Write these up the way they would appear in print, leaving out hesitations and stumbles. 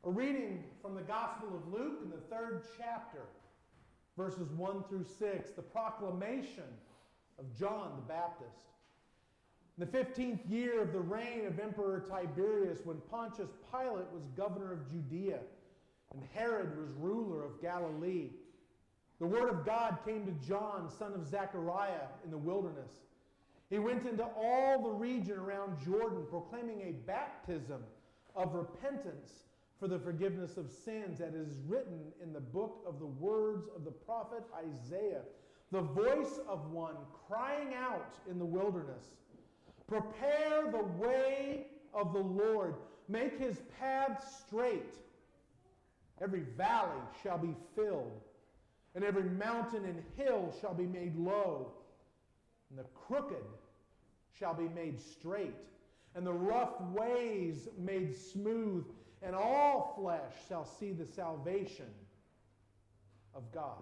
A reading from the Gospel of Luke in the 3rd chapter, verses 1 through 6, the proclamation of John the Baptist. In the 15th year of the reign of Emperor Tiberius, when Pontius Pilate was governor of Judea, and Herod was ruler of Galilee, the word of God came to John, son of Zechariah, in the wilderness. He went into all the region around Jordan, proclaiming a baptism of repentance for the forgiveness of sins, that is written in the book of the words of the prophet Isaiah, the voice of one crying out in the wilderness, "Prepare the way of the Lord, make his paths straight. Every valley shall be filled, and every mountain and hill shall be made low, and the crooked shall be made straight, and the rough ways made smooth, and all flesh shall see the salvation of God."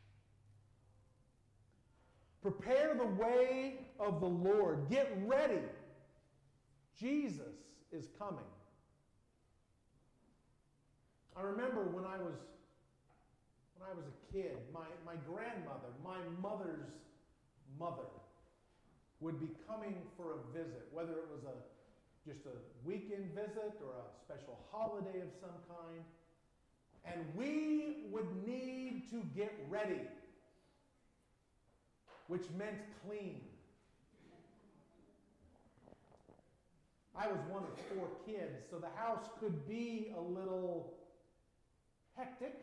Prepare the way of the Lord. Get ready. Jesus is coming. I remember when I was a kid, my grandmother, my mother's mother, would be coming for a visit, whether it was just a weekend visit or a special holiday of some kind. And we would need to get ready, which meant clean. I was one of 4 kids, so the house could be a little hectic,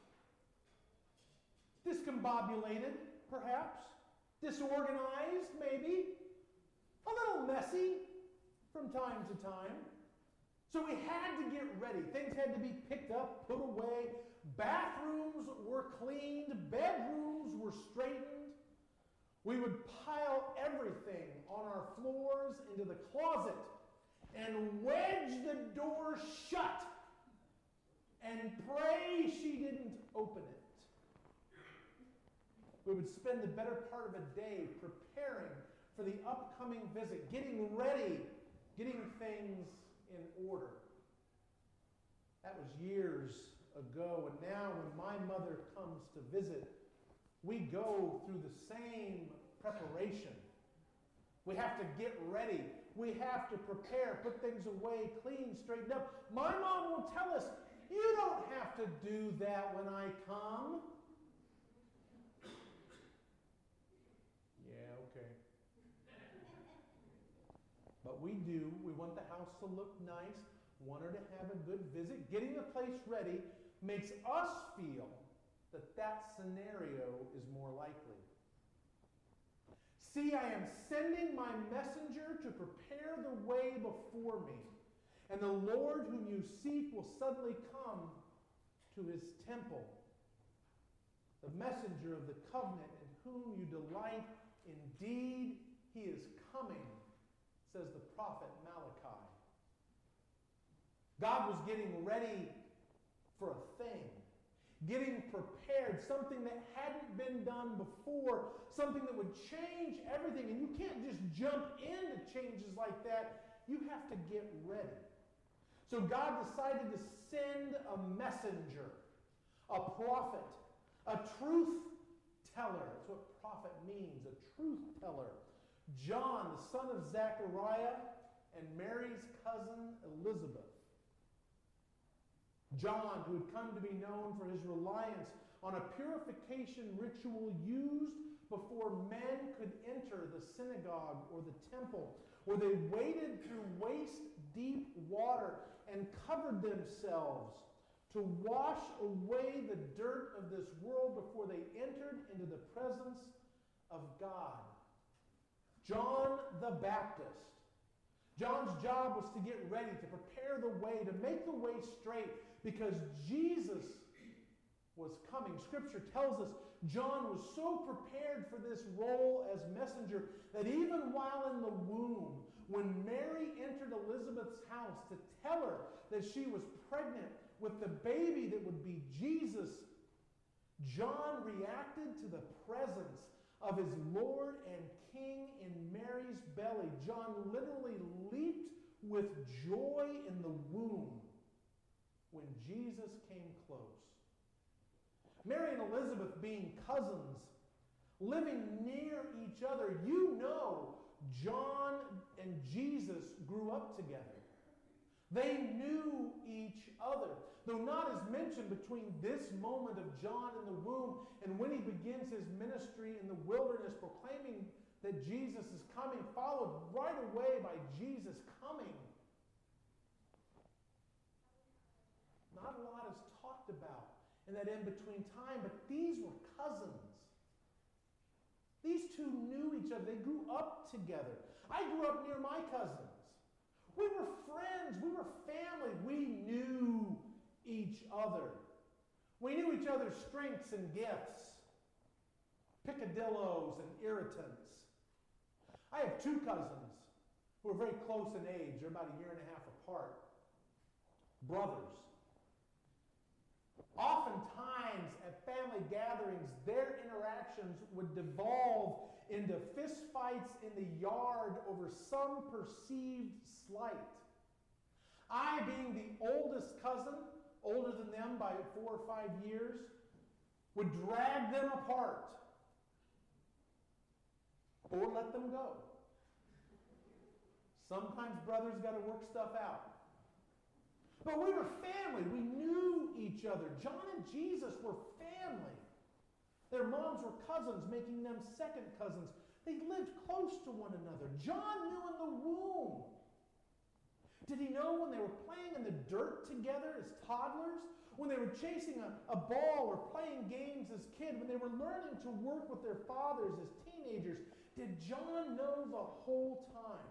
discombobulated, perhaps, disorganized, maybe, a little messy from time to time. So we had to get ready. Things had to be picked up, put away. Bathrooms were cleaned. Bedrooms were straightened. We would pile everything on our floors into the closet and wedge the door shut and pray she didn't open it. We would spend the better part of a day preparing for the upcoming visit, getting ready, getting things in order. That was years ago, and now when my mother comes to visit, we go through the same preparation. We have to get ready. We have to prepare, put things away, clean, straighten up. My mom will tell us, "You don't have to do that when I come." Yeah, okay. But we do. We want the house to look nice, want her to have a good visit. Getting the place ready makes us feel that scenario is more likely. "See, I am sending my messenger to prepare the way before me, and the Lord whom you seek will suddenly come to his temple. The messenger of the covenant in whom you delight, indeed he is coming," says the prophet Malachi. God was getting ready for a thing, getting prepared, something that hadn't been done before, something that would change everything. And you can't just jump into changes like that. You have to get ready. So God decided to send a messenger, a prophet, a truth teller. That's what prophet means, a truth teller. John, the son of Zechariah, and Mary's cousin Elizabeth. John, who had come to be known for his reliance on a purification ritual used before men could enter the synagogue or the temple, where they waded through waist-deep water and covered themselves to wash away the dirt of this world before they entered into the presence of God. John the Baptist. John's job was to get ready, to prepare the way, to make the way straight, because Jesus was coming. Scripture tells us John was so prepared for this role as messenger that even while in the womb, when Mary entered Elizabeth's house to tell her that she was pregnant with the baby that would be Jesus, John reacted to the presence of his Lord and King in Mary's belly. John literally leaped with joy in the womb when Jesus came close. Mary and Elizabeth being cousins, living near each other, you know John and Jesus grew up together. They knew each other. Though not as mentioned between this moment of John in the womb and when he begins his ministry in the wilderness proclaiming that Jesus is coming, followed right away by Jesus coming. Not a lot is talked about in that in-between time, but these were cousins. These two knew each other. They grew up together. I grew up near my cousins. We were friends. We were family. We knew each other. We knew each other's strengths and gifts, picadillos and irritants. I have two cousins who are very close in age. They're about a year and a half apart. Brothers. Oftentimes at family gatherings, their interactions would devolve into fistfights in the yard over some perceived slight. I, being the oldest cousin, older than them by 4 or 5 years, would drag them apart or let them go. Sometimes brothers got to work stuff out. But we were family. We knew each other. John and Jesus were family. Their moms were cousins, making them second cousins. They lived close to one another. John knew in the womb. Did he know when they were playing in the dirt together as toddlers? When they were chasing a ball or playing games as kids? When they were learning to work with their fathers as teenagers? Did John know the whole time?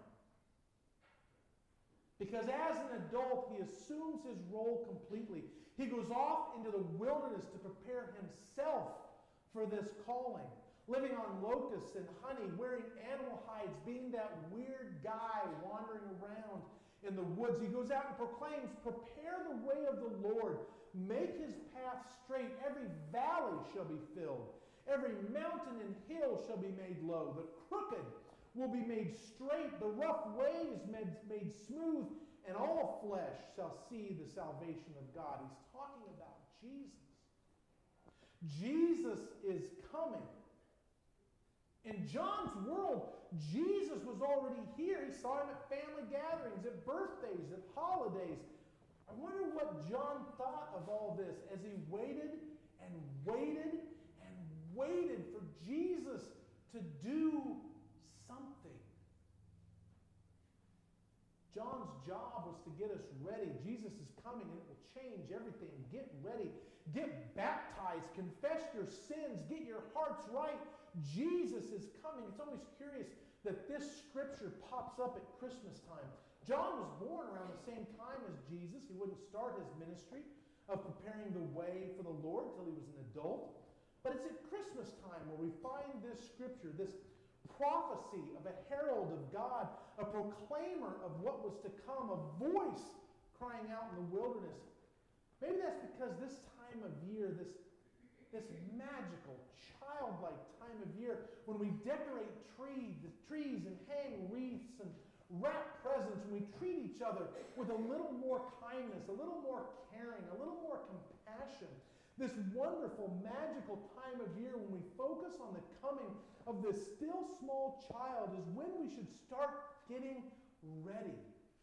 Because as an adult, he assumes his role completely. He goes off into the wilderness to prepare himself for this calling. Living on locusts and honey, wearing animal hides, being that weird guy wandering around in the woods. He goes out and proclaims, "Prepare the way of the Lord. Make his path straight. Every valley shall be filled. Every mountain and hill shall be made low. The crooked will be made straight, the rough ways made smooth, and all flesh shall see the salvation of God." He's talking about Jesus. Jesus is coming. In John's world, Jesus was already here. He saw him at family gatherings, at birthdays, at holidays. I wonder what John thought of all this as he waited and waited and waited for Jesus to do something. John's job was to get us ready. Jesus is coming and it will change everything. Get ready. Get baptized. Confess your sins. Get your hearts right. Jesus is coming. It's always curious that this scripture pops up at Christmas time. John was born around the same time as Jesus. He wouldn't start his ministry of preparing the way for the Lord till he was an adult. But it's at Christmas time where we find this scripture, this prophecy of a herald of God, a proclaimer of what was to come, a voice crying out in the wilderness. Maybe that's because this time of year, this magical, childlike time of year, when we decorate trees and hang wreaths and wrap presents, and we treat each other with a little more kindness, a little more caring, a little more compassion. This wonderful, magical time of year when we focus on the coming of this still small child is when we should start getting ready.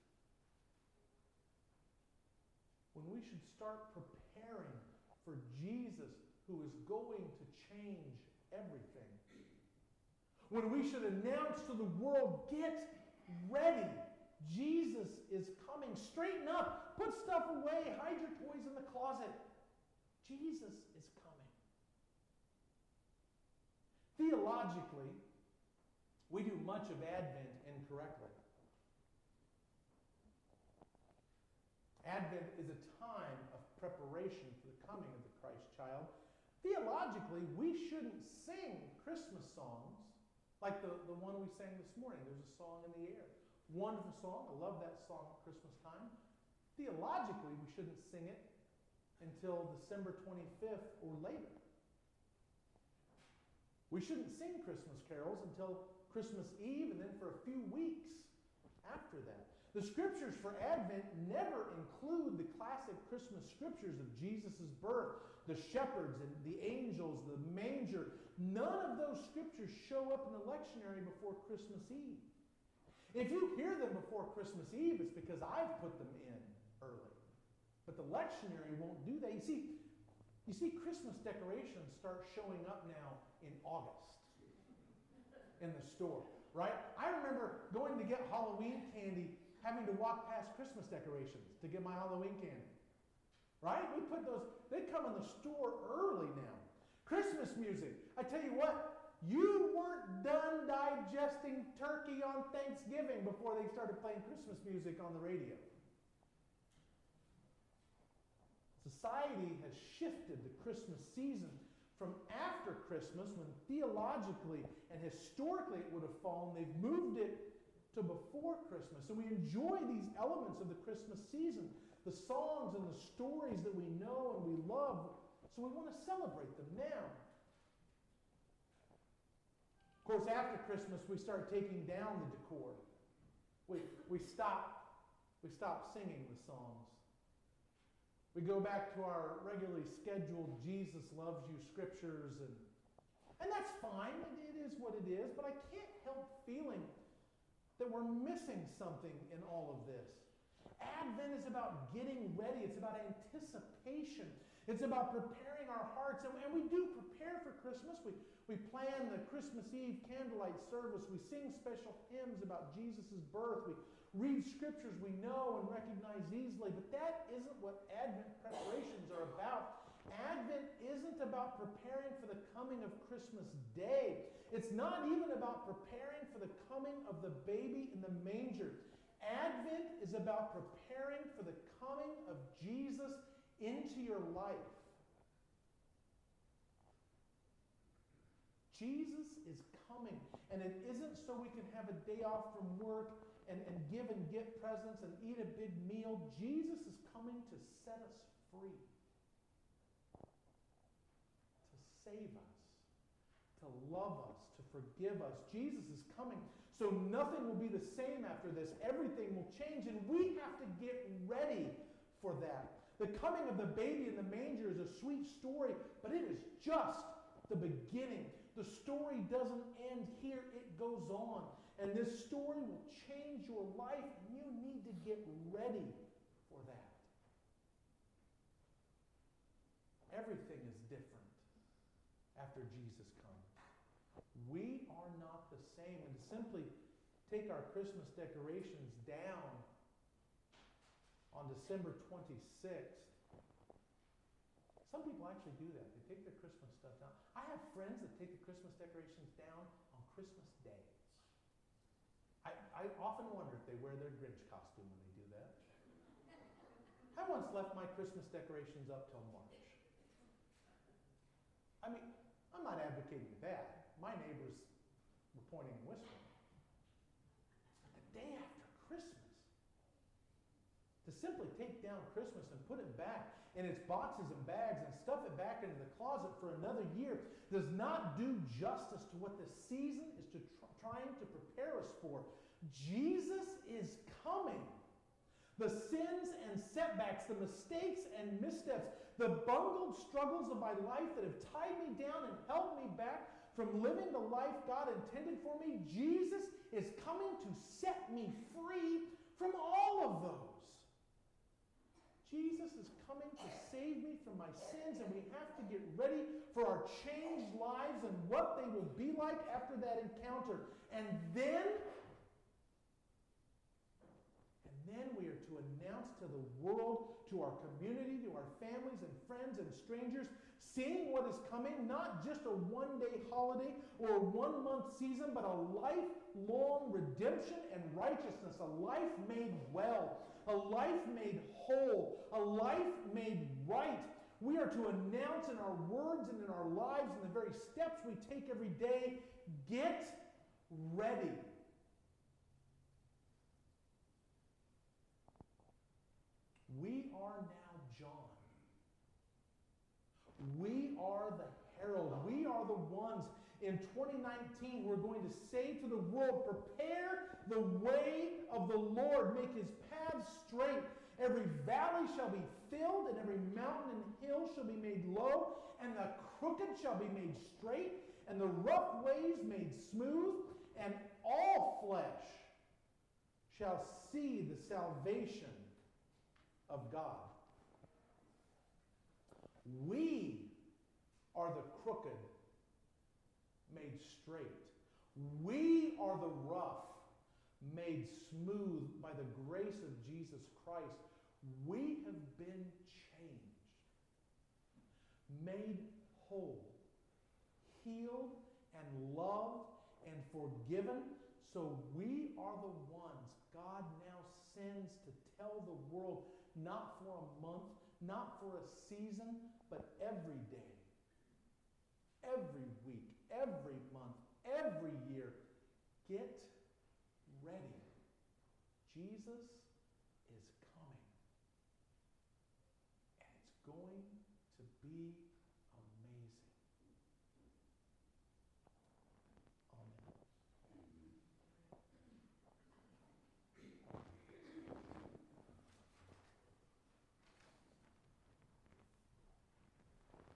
When we should start preparing for Jesus who is going to change everything. When we should announce to the world, get ready. Jesus is coming. Straighten up. Put stuff away. Hide your toys in the closet. Jesus is coming. Theologically, we do much of Advent incorrectly. Advent is a time of preparation for the coming of the Christ child. Theologically, we shouldn't sing Christmas songs like the one we sang this morning. There's a song in the air. Wonderful song. I love that song at Christmas time. Theologically, we shouldn't sing it until December 25th or later. We shouldn't sing Christmas carols until Christmas Eve and then for a few weeks after that. The scriptures for Advent never include the classic Christmas scriptures of Jesus' birth, the shepherds and the angels, the manger. None of those scriptures show up in the lectionary before Christmas Eve. If you hear them before Christmas Eve, it's because I've put them in early. But the lectionary won't do that. You see, Christmas decorations start showing up now in August in the store, right? I remember going to get Halloween candy, having to walk past Christmas decorations to get my Halloween candy, right? We put those, they come in the store early now. Christmas music. I tell you what, you weren't done digesting turkey on Thanksgiving before they started playing Christmas music on the radio. Society has shifted the Christmas season from after Christmas, when theologically and historically it would have fallen. They've moved it to before Christmas. So we enjoy these elements of the Christmas season, the songs and the stories that we know and we love. So we want to celebrate them now. Of course, after Christmas, we start taking down the decor. We stop singing the songs. We go back to our regularly scheduled Jesus loves you scriptures, and that's fine. It is what it is, but I can't help feeling that we're missing something in all of this. Advent is about getting ready. It's about anticipation. It's about preparing our hearts, and we do prepare for Christmas. We plan the Christmas Eve candlelight service. We sing special hymns about Jesus' birth. We read scriptures we know and recognize easily, but that isn't what Advent preparations are about. Advent isn't about preparing for the coming of Christmas Day. It's not even about preparing for the coming of the baby in the manger. Advent is about preparing for the coming of Jesus into your life. Jesus is coming, and it isn't so we can have a day off from work and give and get presents and eat a big meal. Jesus is coming to set us free, to save us, to love us, to forgive us. Jesus is coming, so nothing will be the same after this. Everything will change, and we have to get ready for that. The coming of the baby in the manger is a sweet story, but it is just the beginning. The story doesn't end here. It goes on. And this story will change your life, and you need to get ready for that. Everything is different after Jesus comes. We are not the same. And to simply take our Christmas decorations down on December 26th, some people actually do that. They take their Christmas stuff down. I have friends that take the Christmas decorations down on Christmas Day. I often wonder if they wear their Grinch costume when they do that. I once left my Christmas decorations up till March. I mean, I'm not advocating that. My neighbors were pointing and whispering. But the day after Christmas, to simply take down Christmas and put it back in its boxes and bags and stuff it back into the closet for another year does not do justice to what the season is trying to prepare us for. Jesus is coming. The sins and setbacks, the mistakes and missteps, the bungled struggles of my life that have tied me down and held me back from living the life God intended for me, Jesus is coming to set me free from all of those. Jesus is coming to save me from my sins, and we have to get ready for our changed lives and what they will be like after that encounter. And then we are to announce to the world, to our community, to our families and friends and strangers, seeing what is coming, not just a one-day holiday or a one-month season, but a lifelong redemption and righteousness, a life made well, a life made whole, a life made right. We are to announce in our words and in our lives and the very steps we take every day, get ready. We are now John. We are the herald. We are the ones in 2019, we're going to say to the world, prepare the way of the Lord, make his paths straight. Every valley shall be filled, and every mountain and hill shall be made low, and the crooked shall be made straight, and the rough ways made smooth, and all flesh shall see the salvation of God. We are the crooked made straight. We are the rough made smooth by the grace of Jesus Christ. We have been changed, made whole, healed and loved and forgiven. So we are the ones God now sends to tell the world, not for a month, not for a season, but every day, every week, every month, every year. Get ready. Jesus is coming. And it's going to be